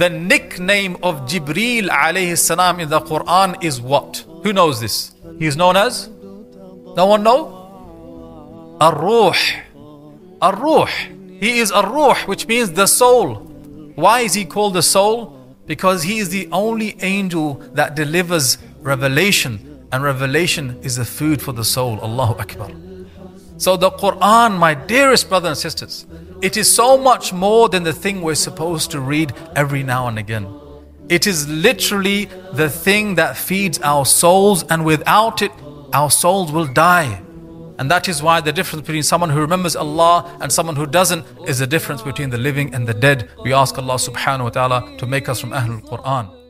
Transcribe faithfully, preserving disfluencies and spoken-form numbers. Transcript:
The nickname of Jibreel alayhi salam in the Quran is what? Who knows this? He is known as? No one know? Ar-Ruh. Ar-Ruh. He is Ar-Ruh, which means the soul. Why is he called the soul? Because he is the only angel that delivers revelation, and revelation is the food for the soul. Allahu Akbar. So the Quran, my dearest brothers and sisters, it is so much more than the thing we're supposed to read every now and again. It is literally the thing that feeds our souls, and without it, our souls will die. And that is why the difference between someone who remembers Allah and someone who doesn't is the difference between the living and the dead. We ask Allah subhanahu wa ta'ala to make us from Ahlul Quran.